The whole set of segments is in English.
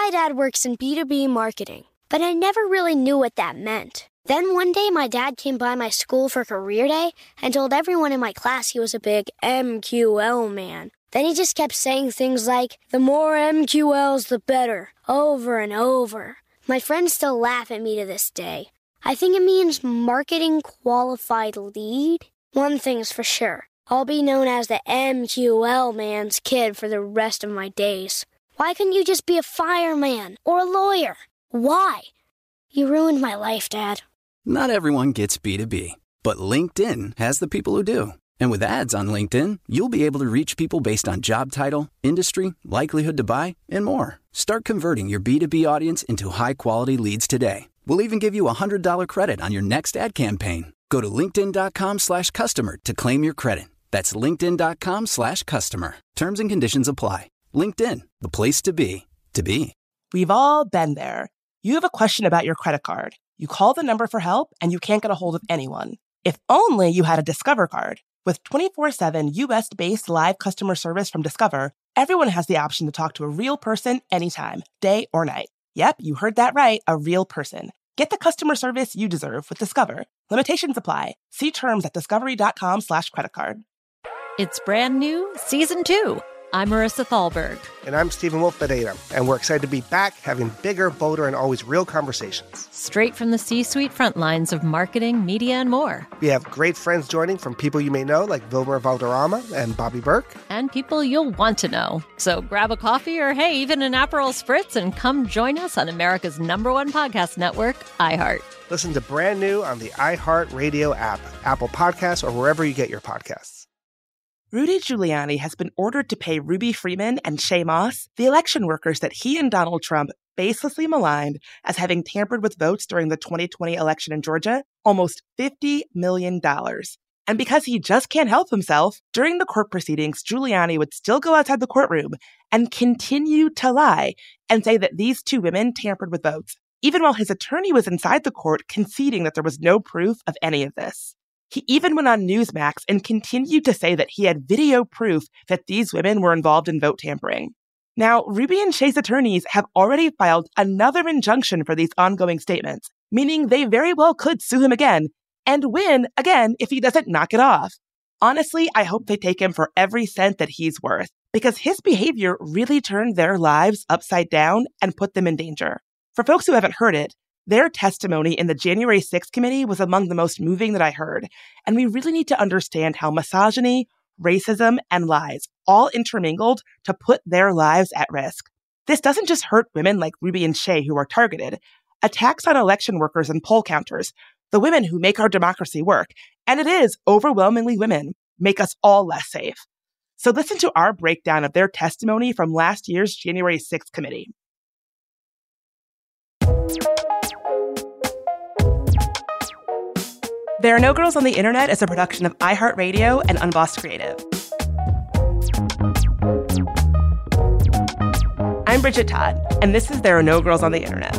My dad works in B2B marketing, but I never really knew what that meant. Then one day my dad came by my school for career day and told everyone in my class he was a big MQL man. Then he just kept saying things like, the more MQLs, the better, over and over. My friends still laugh at me to this day. I think it means marketing qualified lead. One thing's for sure, I'll be known as the MQL man's kid for the rest of my days. Why couldn't you just be a fireman or a lawyer? Why? You ruined my life, Dad. Not everyone gets B2B, but LinkedIn has the people who do. And with ads on LinkedIn, you'll be able to reach people based on job title, industry, likelihood to buy, and more. Start converting your B2B audience into high-quality leads today. We'll even give you a $100 credit on your next ad campaign. Go to linkedin.com/customer to claim your credit. That's linkedin.com/customer. Terms and conditions apply. LinkedIn, the place to be, to be. We've all been there. You have a question about your credit card. You call the number for help and you can't get a hold of anyone. If only you had a Discover card. With 24/7 US-based live customer service from Discover, everyone has the option to talk to a real person anytime, day or night. Yep, you heard that right, a real person. Get the customer service you deserve with Discover. Limitations apply. See terms at discovery.com/creditcard. It's brand new, Season 2. I'm Marissa Thalberg. And I'm Stephen Wolf Pereira. And we're excited to be back having bigger, bolder, and always real conversations. Straight from the C-suite front lines of marketing, media, and more. We have great friends joining from people you may know, like Vilmer Valderrama and Bobby Burke. And people you'll want to know. So grab a coffee or, hey, even an Aperol Spritz and come join us on America's #1 podcast network, iHeart. Listen to Brand New on the iHeartRadio app, Apple Podcasts, or wherever you get your podcasts. Rudy Giuliani has been ordered to pay Ruby Freeman and Shaye Moss, the election workers that he and Donald Trump baselessly maligned as having tampered with votes during the 2020 election in Georgia, almost $50 million. And because he just can't help himself, during the court proceedings, Giuliani would still go outside the courtroom and continue to lie and say that these two women tampered with votes, even while his attorney was inside the court conceding that there was no proof of any of this. He even went on Newsmax and continued to say that he had video proof that these women were involved in vote tampering. Now, Ruby and Shaye's attorneys have already filed another injunction for these ongoing statements, meaning they very well could sue him again and win again if he doesn't knock it off. Honestly, I hope they take him for every cent that he's worth, because his behavior really turned their lives upside down and put them in danger. For folks who haven't heard it, their testimony in the January 6th committee was among the most moving that I heard, and we really need to understand how misogyny, racism, and lies all intermingled to put their lives at risk. This doesn't just hurt women like Ruby and Shaye who are targeted. Attacks on election workers and poll counters, the women who make our democracy work, and it is overwhelmingly women, make us all less safe. So listen to our breakdown of their testimony from last year's January 6th committee. There Are No Girls on the Internet is a production of iHeartRadio and Unbossed Creative. I'm Bridget Todd, and this is There Are No Girls on the Internet.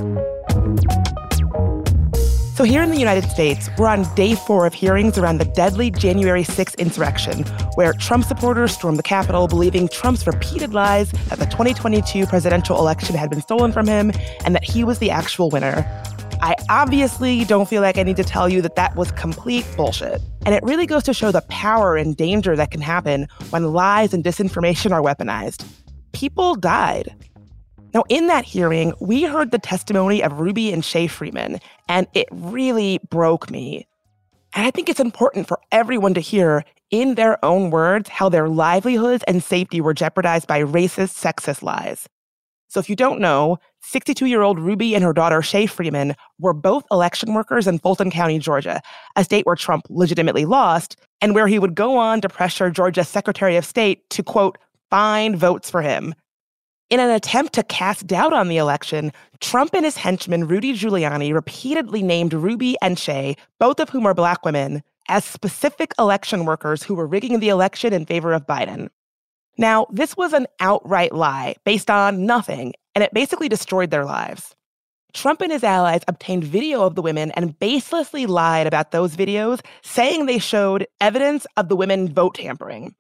So here in the United States, we're on day 4 of hearings around the deadly January 6th insurrection, where Trump supporters stormed the Capitol believing Trump's repeated lies that the 2022 presidential election had been stolen from him and that he was the actual winner. I obviously don't feel like I need to tell you that that was complete bullshit. And it really goes to show the power and danger that can happen when lies and disinformation are weaponized. People died. Now, in that hearing, we heard the testimony of Ruby and Shaye Freeman, and it really broke me. And I think it's important for everyone to hear, in their own words, how their livelihoods and safety were jeopardized by racist, sexist lies. So if you don't know, 62-year-old Ruby and her daughter Shaye Freeman were both election workers in Fulton County, Georgia, a state where Trump legitimately lost, and where he would go on to pressure Georgia's Secretary of State to, quote, find votes for him. In an attempt to cast doubt on the election, Trump and his henchman Rudy Giuliani repeatedly named Ruby and Shaye, both of whom are Black women, as specific election workers who were rigging the election in favor of Biden. Now, this was an outright lie based on nothing, and it basically destroyed their lives. Trump and his allies obtained video of the women and baselessly lied about those videos, saying they showed evidence of the women vote tampering.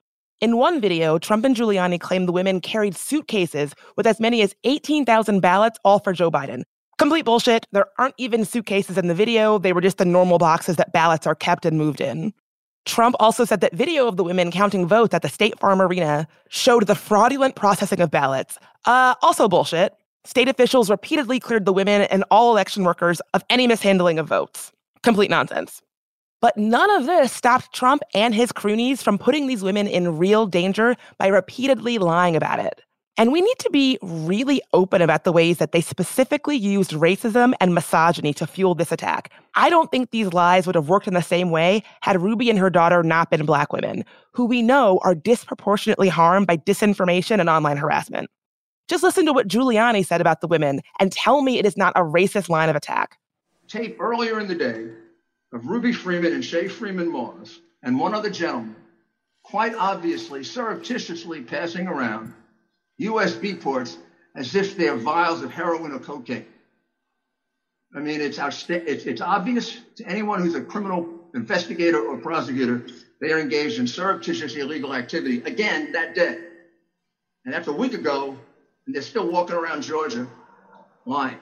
In one video, Trump and Giuliani claimed the women carried suitcases with as many as 18,000 ballots, all for Joe Biden. Complete bullshit. There aren't even suitcases in the video. They were just the normal boxes that ballots are kept and moved in. Trump also said that video of the women counting votes at the State Farm Arena showed the fraudulent processing of ballots. Also bullshit. State officials repeatedly cleared the women and all election workers of any mishandling of votes. Complete nonsense. But none of this stopped Trump and his cronies from putting these women in real danger by repeatedly lying about it. And we need to be really open about the ways that they specifically used racism and misogyny to fuel this attack. I don't think these lies would have worked in the same way had Ruby and her daughter not been Black women, who we know are disproportionately harmed by disinformation and online harassment. Just listen to what Giuliani said about the women and tell me it is not a racist line of attack. Tape earlier in the day of Ruby Freeman and Shay Freeman Moss and one other gentleman quite obviously surreptitiously passing around USB ports as if they're vials of heroin or cocaine. I mean, it's obvious to anyone who's a criminal investigator or prosecutor, they are engaged in surreptitious illegal activity again that day. And that's a week ago, and they're still walking around Georgia lying.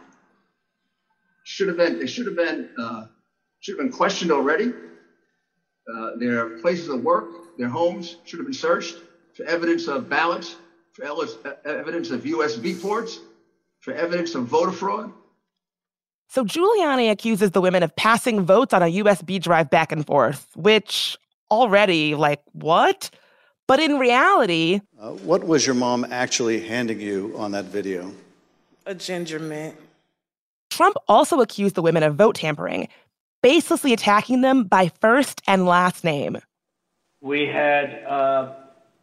They should have been questioned already. Their places of work, their homes should have been searched for evidence of ballots, for evidence of USB ports, for evidence of voter fraud. So Giuliani accuses the women of passing votes on a USB drive back and forth, which already, what? But in reality... what was your mom actually handing you on that video? A ginger mint. Trump also accused the women of vote tampering, baselessly attacking them by first and last name. We had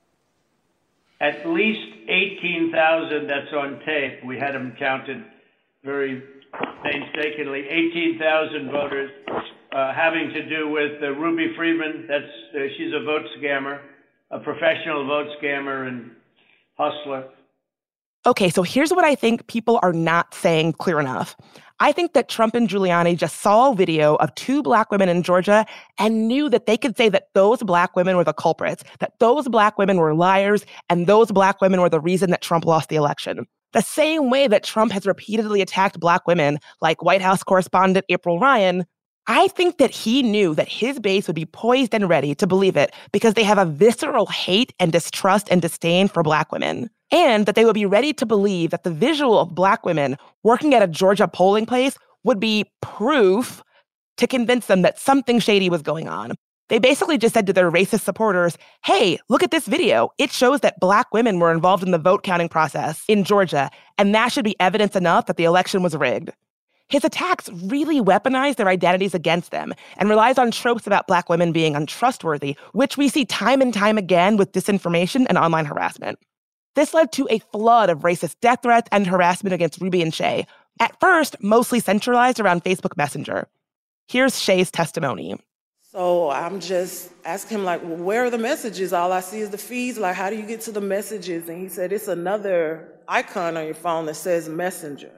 at least 18,000, that's on tape. We had them counted very painstakingly. 18,000 voters having to do with Ruby Freeman. She's a vote scammer, a professional vote scammer and hustler. Okay, so here's what I think people are not saying clear enough. I think that Trump and Giuliani just saw a video of two Black women in Georgia and knew that they could say that those Black women were the culprits, that those Black women were liars, and those Black women were the reason that Trump lost the election. The same way that Trump has repeatedly attacked Black women, like White House correspondent April Ryan, I think that he knew that his base would be poised and ready to believe it because they have a visceral hate and distrust and disdain for Black women. And that they would be ready to believe that the visual of Black women working at a Georgia polling place would be proof to convince them that something shady was going on. They basically just said to their racist supporters, hey, look at this video. It shows that Black women were involved in the vote counting process in Georgia, and that should be evidence enough that the election was rigged. His attacks really weaponize their identities against them and relies on tropes about Black women being untrustworthy, which we see time and time again with disinformation and online harassment. This led to a flood of racist death threats and harassment against Ruby and Shay, at first mostly centralized around Facebook Messenger. Here's Shay's testimony. So I'm just asking him, well, where are the messages? All I see is the feeds. How do you get to the messages? And he said, it's another icon on your phone that says Messenger.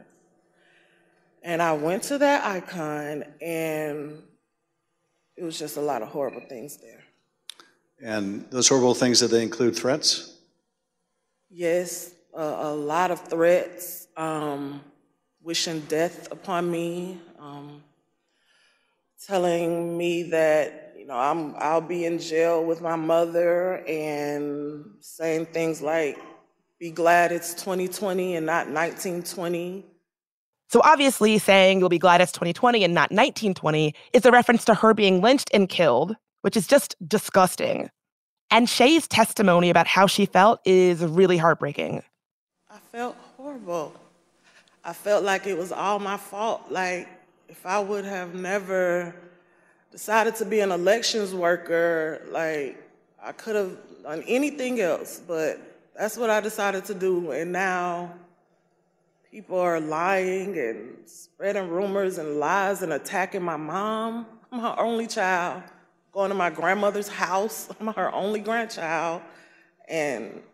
And I went to that icon, and it was just a lot of horrible things there. And those horrible things, did they include threats? Yes, a lot of threats, wishing death upon me, telling me that, I'll be in jail with my mother, and saying things like, be glad it's 2020 and not 1920. So obviously saying you'll be glad it's 2020 and not 1920 is a reference to her being lynched and killed, which is just disgusting. And Shay's testimony about how she felt is really heartbreaking. I felt horrible. I felt like it was all my fault. If I would have never decided to be an elections worker, I could have done anything else, but that's what I decided to do. And now people are lying and spreading rumors and lies and attacking my mom. I'm her only child. Going to my grandmother's house. I'm her only grandchild. And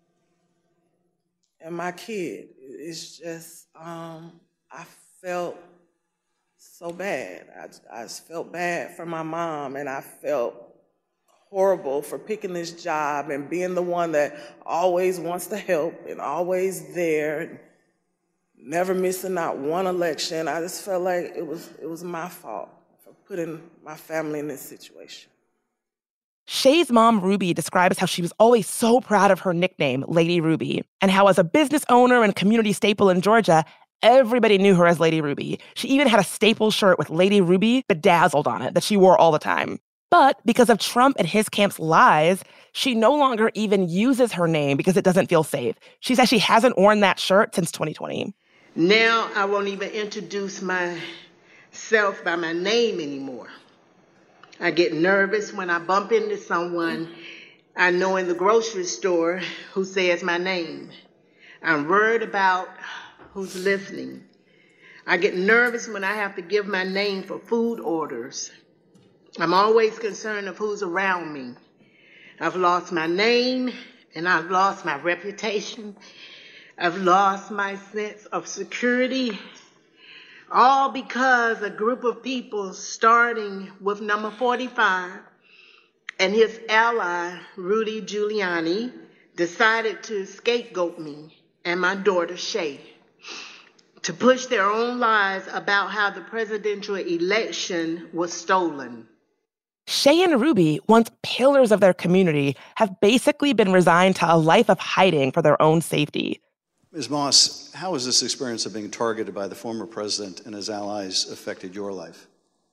my kid. It's just, I felt so bad. I just felt bad for my mom, and I felt horrible for picking this job and being the one that always wants to help and always there, and never missing out one election. I just felt like it was my fault for putting my family in this situation. Shay's mom, Ruby, describes how she was always so proud of her nickname, Lady Ruby, and how as a business owner and community staple in Georgia, everybody knew her as Lady Ruby. She even had a staple shirt with Lady Ruby bedazzled on it that she wore all the time. But because of Trump and his camp's lies, she no longer even uses her name because it doesn't feel safe. She says she hasn't worn that shirt since 2020. Now I won't even introduce myself by my name anymore. I get nervous when I bump into someone I know in the grocery store who says my name. I'm worried about who's listening. I get nervous when I have to give my name for food orders. I'm always concerned of who's around me. I've lost my name and I've lost my reputation. I've lost my sense of security, all because a group of people starting with number 45 and his ally, Rudy Giuliani, decided to scapegoat me and my daughter, Shay, to push their own lies about how the presidential election was stolen. Shay and Ruby, once pillars of their community, have basically been resigned to a life of hiding for their own safety. Ms. Moss, how has this experience of being targeted by the former president and his allies affected your life?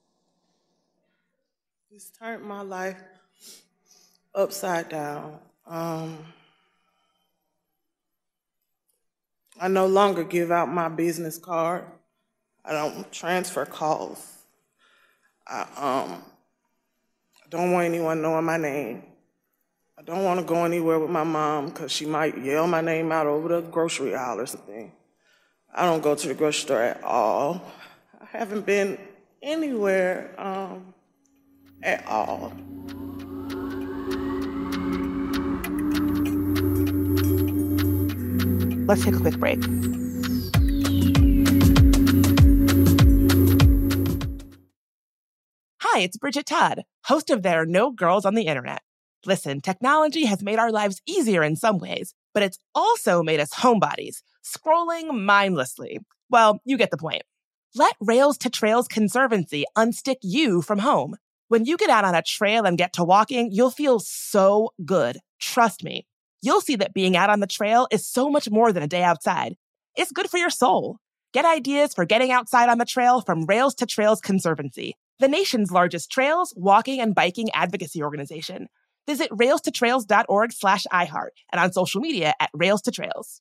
It's turned my life upside down. I no longer give out my business card. I don't transfer calls. I don't want anyone knowing my name. I don't want to go anywhere with my mom because she might yell my name out over the grocery aisle or something. I don't go to the grocery store at all. I haven't been anywhere at all. Let's take a quick break. Hi, it's Bridget Todd, host of There Are No Girls on the Internet. Listen, technology has made our lives easier in some ways, but it's also made us homebodies, scrolling mindlessly. Well, you get the point. Let Rails to Trails Conservancy unstick you from home. When you get out on a trail and get to walking, you'll feel so good. Trust me. You'll see that being out on the trail is so much more than a day outside. It's good for your soul. Get ideas for getting outside on the trail from Rails to Trails Conservancy, the nation's largest trails, walking, and biking advocacy organization. Visit railstotrails.org/iHeart and on social media at Rails to Trails.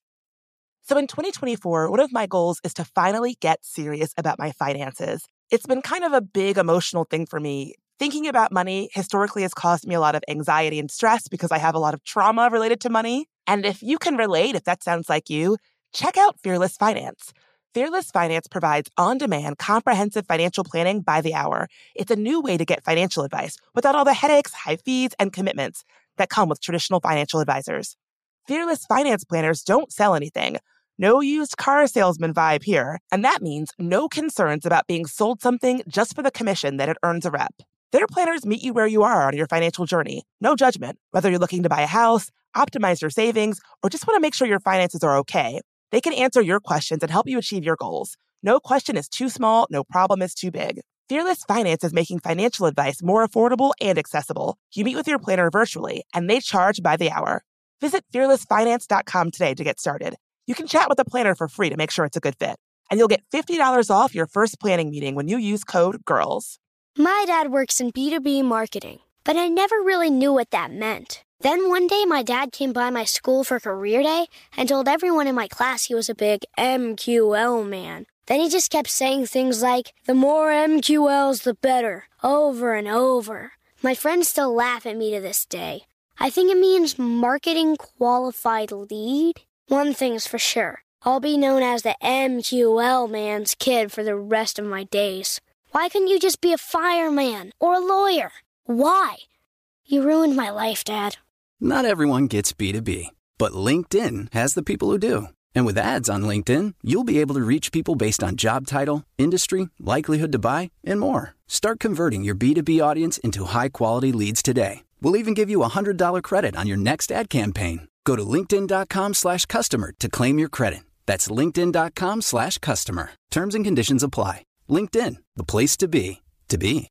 So in 2024, one of my goals is to finally get serious about my finances. It's been kind of a big emotional thing for me. Thinking about money historically has caused me a lot of anxiety and stress because I have a lot of trauma related to money. And if you can relate, if that sounds like you, check out Fearless Finance. Fearless Finance provides on-demand, comprehensive financial planning by the hour. It's a new way to get financial advice without all the headaches, high fees, and commitments that come with traditional financial advisors. Fearless Finance planners don't sell anything. No used car salesman vibe here. And that means no concerns about being sold something just for the commission that it earns a rep. Their planners meet you where you are on your financial journey. No judgment, whether you're looking to buy a house, optimize your savings, or just want to make sure your finances are okay. They can answer your questions and help you achieve your goals. No question is too small, no problem is too big. Fearless Finance is making financial advice more affordable and accessible. You meet with your planner virtually, and they charge by the hour. Visit fearlessfinance.com today to get started. You can chat with a planner for free to make sure it's a good fit. And you'll get $50 off your first planning meeting when you use code GIRLS. My dad works in B2B marketing, but I never really knew what that meant. Then one day my dad came by my school for career day and told everyone in my class he was a big MQL man. Then he just kept saying things like, the more MQLs, the better, over and over. My friends still laugh at me to this day. I think it means marketing qualified lead. One thing's for sure, I'll be known as the MQL man's kid for the rest of my days. Why couldn't you just be a fireman or a lawyer? Why? You ruined my life, Dad. Not everyone gets B2B, but LinkedIn has the people who do. And with ads on LinkedIn, you'll be able to reach people based on job title, industry, likelihood to buy, and more. Start converting your B2B audience into high-quality leads today We'll even give you a $100 credit on your next ad campaign. Go to linkedin.com/customer to claim your credit. That's linkedin.com/customer. Terms and conditions apply. LinkedIn, the place to be, to be.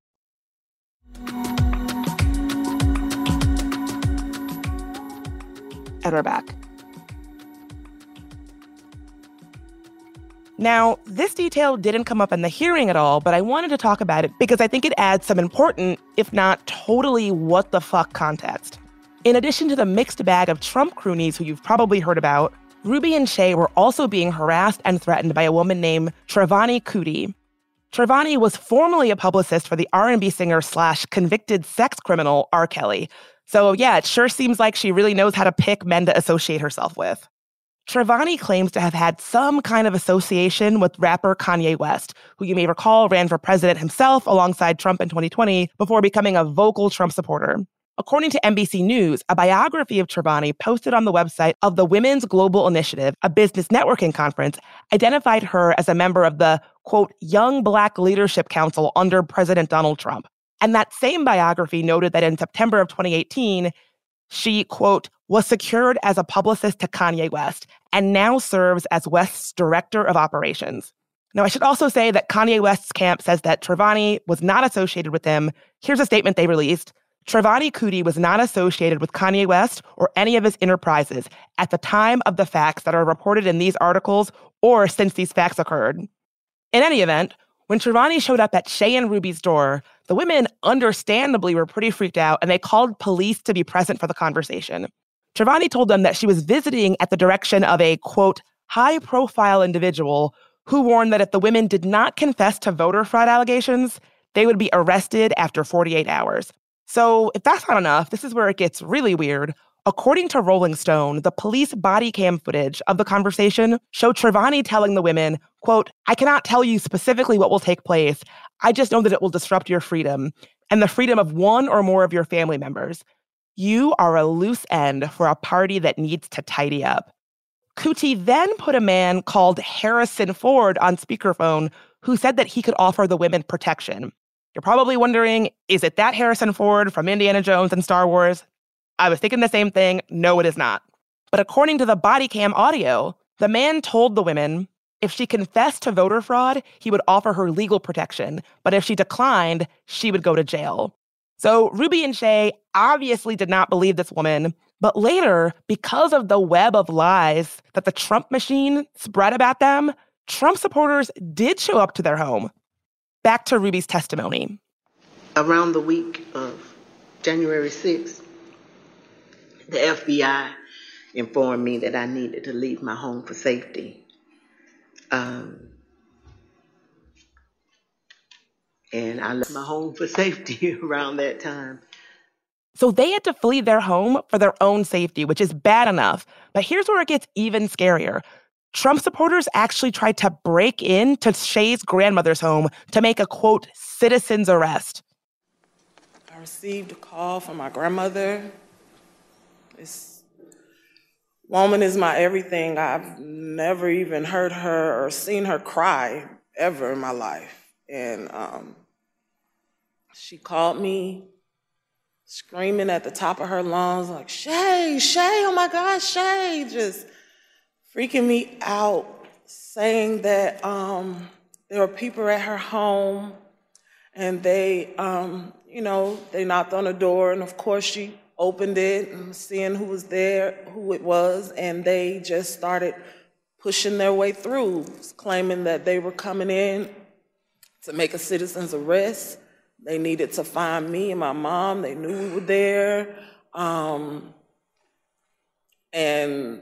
And we're back. Now, this detail didn't come up in the hearing at all, but I wanted to talk about it because I think it adds some important, if not totally what the fuck context. In addition to the mixed bag of Trump croonies who you've probably heard about, Ruby and Shay were also being harassed and threatened by a woman named Trevani Kuti. Trevani was formerly a publicist for the R&B singer / convicted sex criminal R. Kelly. So yeah, it sure seems like she really knows how to pick men to associate herself with. Trevani claims to have had some kind of association with rapper Kanye West, who you may recall ran for president himself alongside Trump in 2020 before becoming a vocal Trump supporter. According to NBC News, a biography of Trevani posted on the website of the Women's Global Initiative, a business networking conference, identified her as a member of the, quote, Young Black Leadership Council under President Donald Trump. And that same biography noted that in September of 2018, she, quote, was secured as a publicist to Kanye West and now serves as West's director of operations. Now, I should also say that Kanye West's camp says that Trevani was not associated with him. Here's a statement they released. Trevani Kuti was not associated with Kanye West or any of his enterprises at the time of the facts that are reported in these articles or since these facts occurred. In any event, when Trevani showed up at Shay and Ruby's door, the women understandably were pretty freaked out and they called police to be present for the conversation. Trevani told them that she was visiting at the direction of a, quote, high-profile individual who warned that if the women did not confess to voter fraud allegations, they would be arrested after 48 hours. So if that's not enough, this is where it gets really weird. According to Rolling Stone, the police body cam footage of the conversation showed Trevani telling the women, quote, I cannot tell you specifically what will take place. I just know that it will disrupt your freedom and the freedom of one or more of your family members. You are a loose end for a party that needs to tidy up. Kuti then put a man called Harrison Ford on speakerphone who said that he could offer the women protection. You're probably wondering, is it that Harrison Ford from Indiana Jones and Star Wars? I was thinking the same thing. No, it is not. But according to the body cam audio, the man told the women if she confessed to voter fraud, he would offer her legal protection. But if she declined, she would go to jail. So Ruby and Shay obviously did not believe this woman. But later, because of the web of lies that the Trump machine spread about them, Trump supporters did show up to their home. Back to Ruby's testimony. Around the week of January 6th, the FBI informed me that I needed to leave my home for safety. And I left my home for safety around that time. So they had to flee their home for their own safety, which is bad enough. But here's where it gets even scarier. Trump supporters actually tried to break into Shay's grandmother's home to make a, quote, citizen's arrest. I received a call from my grandmother. This woman is my everything. I've never even heard her or seen her cry ever in my life. And she called me screaming at the top of her lungs, like, Shay, oh my God, Shay, just freaking me out, saying that there were people at her home and they, they knocked on the door, and of course she opened it and seeing who was there, who it was, and they just started pushing their way through, claiming that they were coming in to make a citizen's arrest. They needed to find me and my mom. They knew we were there. And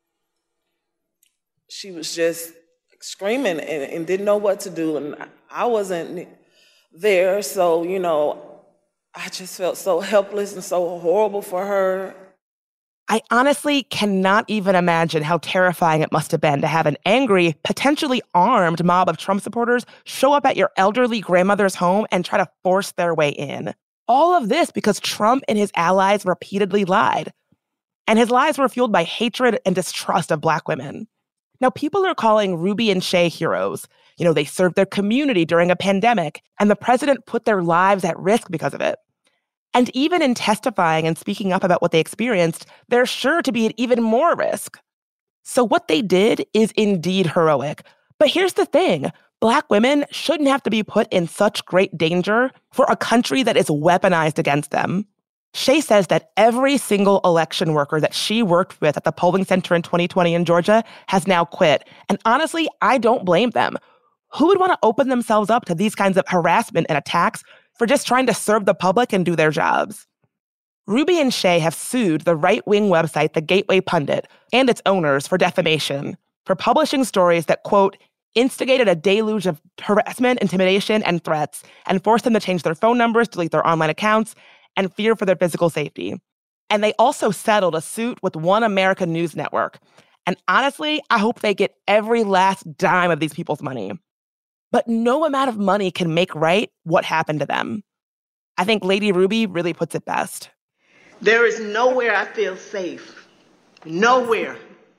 she was just screaming and didn't know what to do. And I wasn't there, so, I just felt so helpless and so horrible for her. I honestly cannot even imagine how terrifying it must have been to have an angry, potentially armed mob of Trump supporters show up at your elderly grandmother's home and try to force their way in. All of this because Trump and his allies repeatedly lied. And his lies were fueled by hatred and distrust of Black women. Now, people are calling Ruby and Shay heroes. They served their community during a pandemic, and the president put their lives at risk because of it. And even in testifying and speaking up about what they experienced, they're sure to be at even more risk. So what they did is indeed heroic. But here's the thing. Black women shouldn't have to be put in such great danger for a country that is weaponized against them. Shea says that every single election worker that she worked with at the polling center in 2020 in Georgia has now quit. And honestly, I don't blame them. Who would want to open themselves up to these kinds of harassment and attacks for just trying to serve the public and do their jobs? Ruby and Shea have sued the right-wing website The Gateway Pundit and its owners for defamation, for publishing stories that, quote, instigated a deluge of harassment, intimidation, and threats, and forced them to change their phone numbers, delete their online accounts, and fear for their physical safety. And they also settled a suit with One America News Network. And honestly, I hope they get every last dime of these people's money. But no amount of money can make right what happened to them. I think Lady Ruby really puts it best. There is nowhere I feel safe. Nowhere.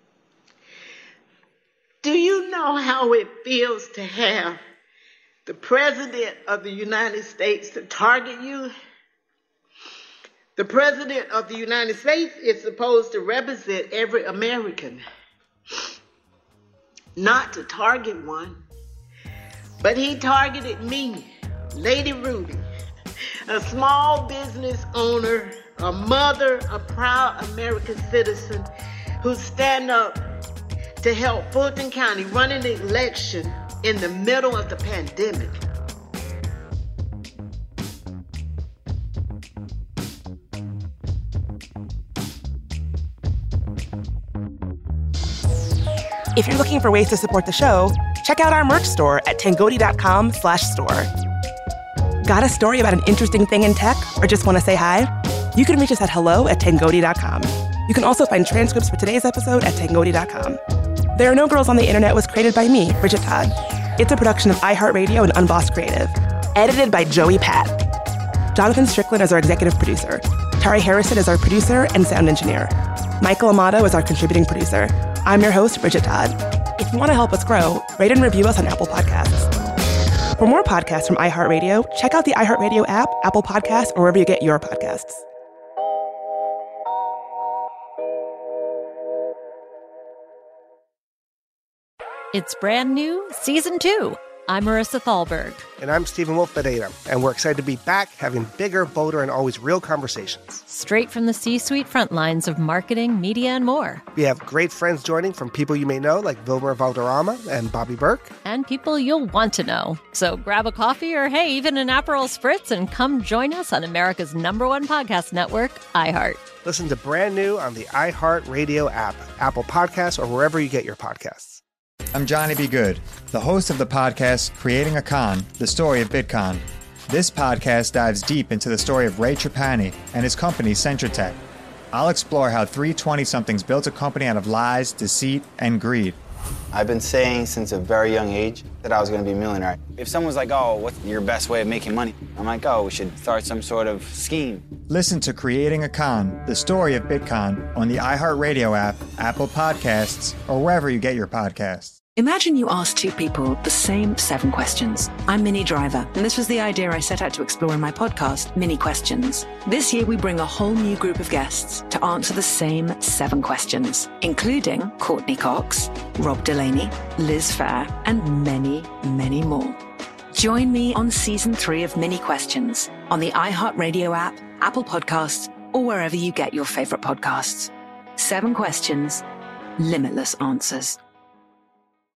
Do you know how it feels to have the President of the United States to target you? The President of the United States is supposed to represent every American, not to target one. But he targeted me, Lady Ruby, a small business owner, a mother, a proud American citizen who stand up to help Fulton County run an election in the middle of the pandemic. If you're looking for ways to support the show, check out our merch store at tangoti.com/store. Got a story about an interesting thing in tech or just want to say hi? You can reach us at hello@tangoti.com. You can also find transcripts for today's episode at tangoti.com. There Are No Girls on the Internet was created by me, Bridget Todd. It's a production of iHeartRadio and Unbossed Creative. Edited by Joey Pat. Jonathan Strickland is our executive producer. Tari Harrison is our producer and sound engineer. Michael Amato is our contributing producer. I'm your host, Bridget Todd. If you want to help us grow, rate and review us on Apple Podcasts. For more podcasts from iHeartRadio, check out the iHeartRadio app, Apple Podcasts, or wherever you get your podcasts. It's brand new, Season 2. I'm Marissa Thalberg. And I'm Stephen Wolf Bedeta, and we're excited to be back having bigger, bolder, and always real conversations. Straight from the C-suite front lines of marketing, media, and more. We have great friends joining from people you may know, like Wilmer Valderrama and Bobby Burke. And people you'll want to know. So grab a coffee or, hey, even an Aperol Spritz and come join us on America's #1 podcast network, iHeart. Listen to Brand New on the iHeartRadio app, Apple Podcasts, or wherever you get your podcasts. I'm Johnny B. Good, the host of the podcast Creating a Con, the story of Bitcoin. This podcast dives deep into the story of Ray Trapani and his company, Centratech. I'll explore how three 20-somethings built a company out of lies, deceit, and greed. I've been saying since a very young age that I was going to be a millionaire. If someone's like, oh, what's your best way of making money? I'm like, oh, we should start some sort of scheme. Listen to Creating a Con, the story of Bitcoin on the iHeartRadio app, Apple Podcasts, or wherever you get your podcasts. Imagine you ask two people the same 7 questions. I'm Minnie Driver, and this was the idea I set out to explore in my podcast, Minnie Questions. This year, we bring a whole new group of guests to answer the same 7 questions, including Courtney Cox, Rob Delaney, Liz Phair, and many, many more. Join me on Season 3 of Minnie Questions on the iHeartRadio app, Apple Podcasts, or wherever you get your favorite podcasts. 7 questions, limitless answers.